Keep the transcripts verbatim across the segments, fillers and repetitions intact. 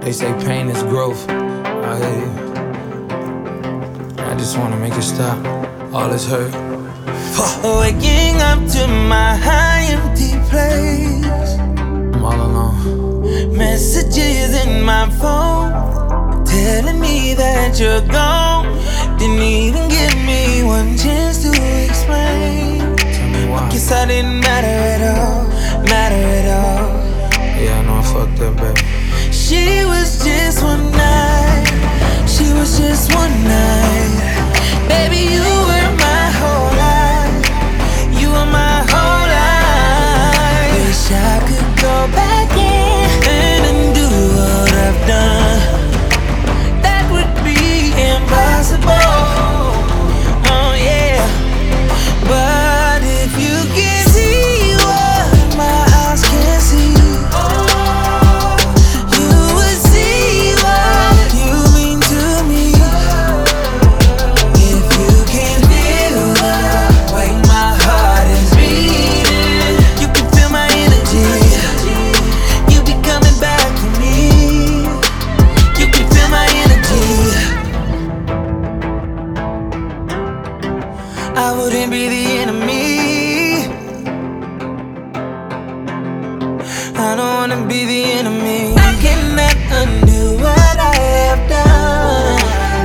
They say pain is growth. I hear you. I just wanna make it stop. All this hurt. Waking up to my high empty place. I'm all alone. Messages in my phone telling me that you're gone. Didn't even give me one chance to explain. Tell me why. Guess I didn't matter at all, matter at all. Yeah, I know I fucked up, baby. She was just one night, she was just one night. Baby, you were my whole life, you were my whole life. Wish I could go back in and undo what I've done. That would be impossible, oh yeah. But if you can see what my eyes can't see, I wouldn't be the enemy. I don't wanna be the enemy. I cannot undo what I have done.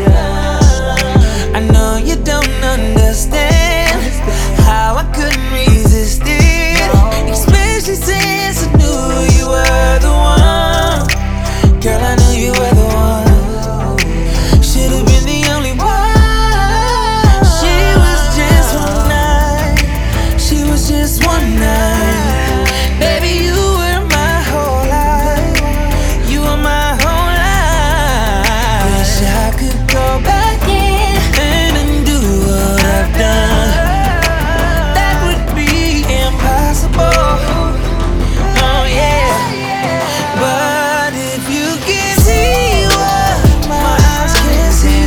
I know you don't understand how I couldn't resist it, especially since I knew you were the one. Girl, I knew you were the one. Should've been the only one. Just one night, baby, you were my whole life, you were my whole life. Wish I could go back in and undo what I've done. That would be impossible, oh yeah. But if you can see what my eyes can't see,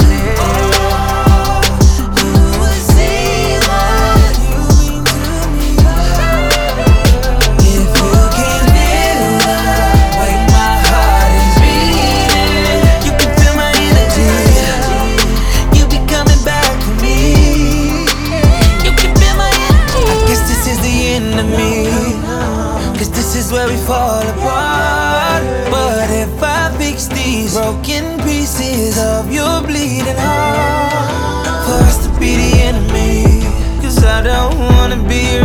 where we fall apart. But if I fix these broken pieces of your bleeding heart, for us to be the enemy, 'cause I don't wanna be